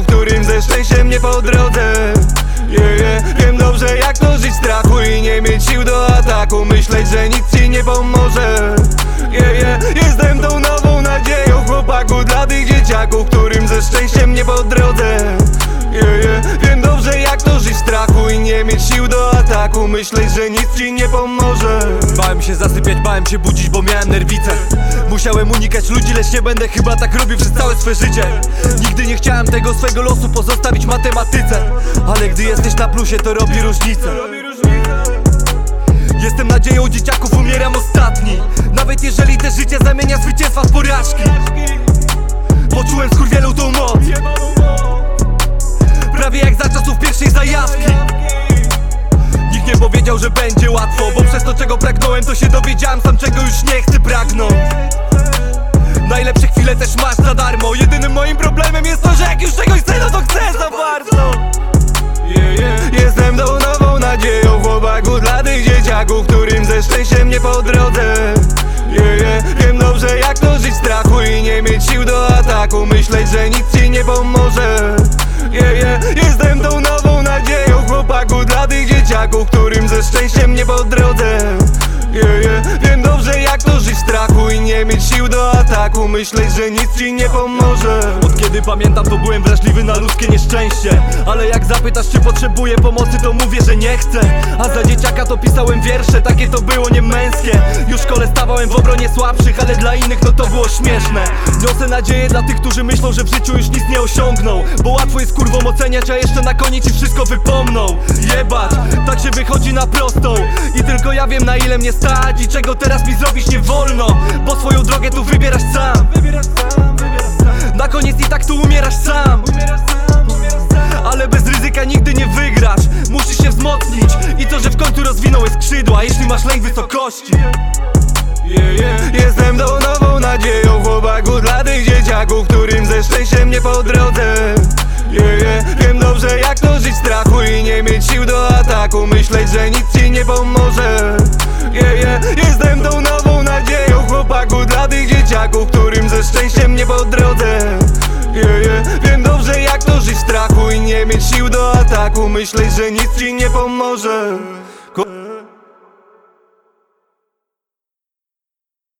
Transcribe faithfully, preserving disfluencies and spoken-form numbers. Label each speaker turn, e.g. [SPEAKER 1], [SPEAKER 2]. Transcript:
[SPEAKER 1] którym ze szczęściem nie po drodze. Yeah, yeah. Wiem dobrze jak to żyć w strachu i nie mieć sił do ataku, myśleć, że nic ci nie pomoże. Yeah, yeah. Jestem tą nową nadzieją chłopaku dla tych dzieciaków, którym ze szczęściem nie po drodze. Yeah, yeah. Wiem dobrze jak to żyć w strachu i nie mieć sił do ataku, myśleć, że nic ci nie pomoże.
[SPEAKER 2] Bałem się zasypiać, bałem się budzić, bo miałem nerwice. Musiałem unikać ludzi, lecz nie będę chyba tak robił przez całe swe życie. Nigdy nie chciałem tego swego losu pozostawić matematyce, ale gdy jesteś na plusie, to robi różnicę. Jestem nadzieją dzieciaków, umieram ostatni. Nawet jeżeli te życie zamienia zwycięstwa w porażki. Poczułem skurwielą tą moc, prawie jak za czasów pierwszej zajawki. Nikt nie powiedział, że będzie łatwo, bo przez to czego pragnąłem, to się dowiedziałem sam, czego już nie chcę pragnąć. Najlepsze chwile też masz za darmo. Jedynym moim problemem jest to, że jak już czegoś chcę, no to chcę za bardzo.
[SPEAKER 1] Yeah, yeah. Jestem tą nową nadzieją chłopaku dla tych dzieciaków, którym ze szczęściem nie po drodze. Yeah, yeah. Wiem dobrze jak to żyć w strachu i nie mieć sił do ataku, myśleć, że nic ci nie pomoże. Yeah, yeah. Jestem tą nową nadzieją chłopaku dla tych dzieciaków, którym ze szczęściem nie po drodze. Yeah, yeah. Wiem dobrze jak to żyć w strachu i nie mieć sił do ataku, myśleć, że nic ci nie pomoże.
[SPEAKER 2] Od kiedy pamiętam, to byłem wrażliwy na ludzkie nieszczęście, ale jak zapytasz, czy potrzebuję pomocy, to mówię, że nie chcę. A za dzieciaka to pisałem wiersze, takie to było niemęskie. Już w szkole stawałem w obronie słabszych, ale dla innych no to było śmieszne. Niosę nadzieję dla tych, którzy myślą, że w życiu już nic nie osiągną, bo łatwo jest kurwą oceniać, a jeszcze na koniec ci wszystko wypomną. Jebać, tak się wychodzi na prostą i tylko ja wiem, na ile mnie stać i czego teraz mi zrobić nie wolno, bo swoją drogę tu wybierasz sam. Na koniec i tak tu umierasz sam, ale bez ryzyka nigdy nie wygrasz. Musisz się wzmocnić i to, że w końcu rozwinąłeś skrzydła, jeśli masz lęk wysokości.
[SPEAKER 1] Yeah, yeah. Jestem tą nową nadzieją chłopaku dla tych dzieciaków, którym ze szczęściem nie po drodze. Yeah, yeah. Wiem dobrze jak to żyć w strachu i nie mieć sił do ataku, myśleć, że nic ci nie pomoże. Yeah, yeah. Jestem tą nową nadzieją chłopaku dla tych dzieciaków, którym ze szczęściem nie po drodze. Yeah, yeah. Wiem dobrze jak to żyć w strachu i nie mieć sił do ataku, myśleć, że nic ci nie pomoże.